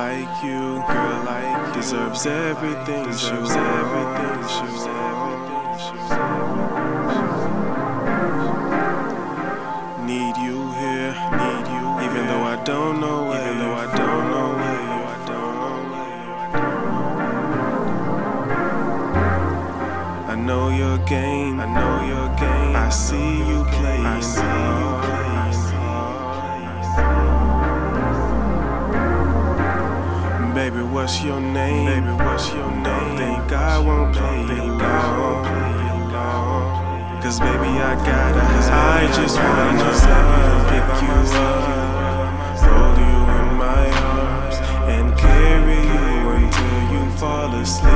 like you, deserves everything, deserves everything, need you here, even though I don't know where, I know your game, I see you playing hard. Baby, what's your name? Don't think I won't play you long. Cause baby, I just wanna pick you up, hold you in my arms, and carry you until you fall asleep.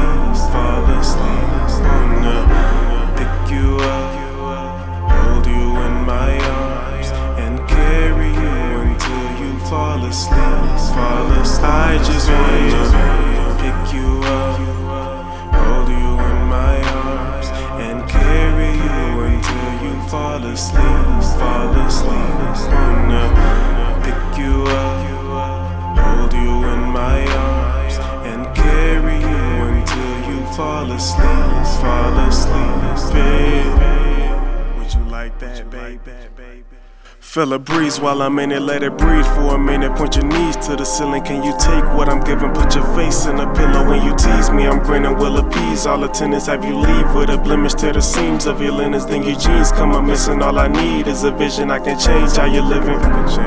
Wanna pick you up, hold you in my arms, and carry you until you fall asleep. I just wanna pick you up, hold you in my arms, and carry you until you fall asleep. Wanna pick you up, hold you in my arms, and carry you until you fall asleep. Babe, would you like that, baby? Feel a breeze while I'm in it, let it breathe for a minute. Point your knees to the ceiling, can you take what I'm giving? Put your face in a pillow when you tease me, I'm grinning, will appease all attendants. Have you leave with a blemish to the seams of your linens? Then your jeans come up missing, all I need is a vision. I can change how you're living,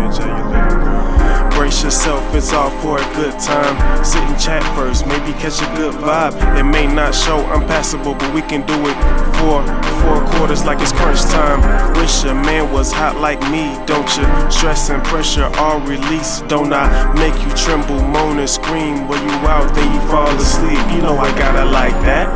Brace yourself, it's all for a good time. Sit and chat first, maybe catch a good vibe. It may not show I'm passable, but we can do it for 4 quarters like it's crunch time. Wish a man was hot like me, don't you? Stress and pressure all release. Don't I make you tremble, moan and scream? When you out, then you fall asleep. You know I gotta like that.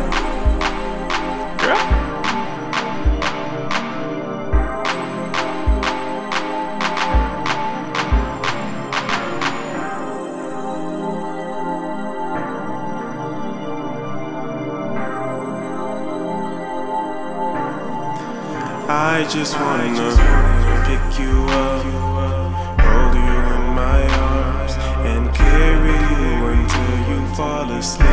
I just wanna pick you up, hold you in my arms, and carry you until you fall asleep.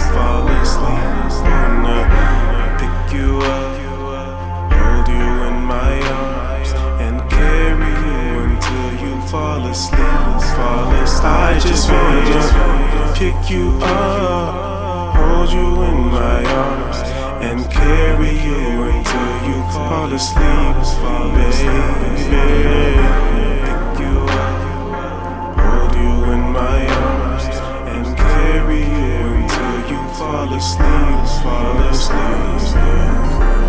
Wanna pick you up, hold you in my arms, and carry you until you fall asleep. I just wanna pick you up, hold you in my arms, and carry you until you fall asleep, baby. Pick you up, hold you in my arms, and carry you until you fall asleep.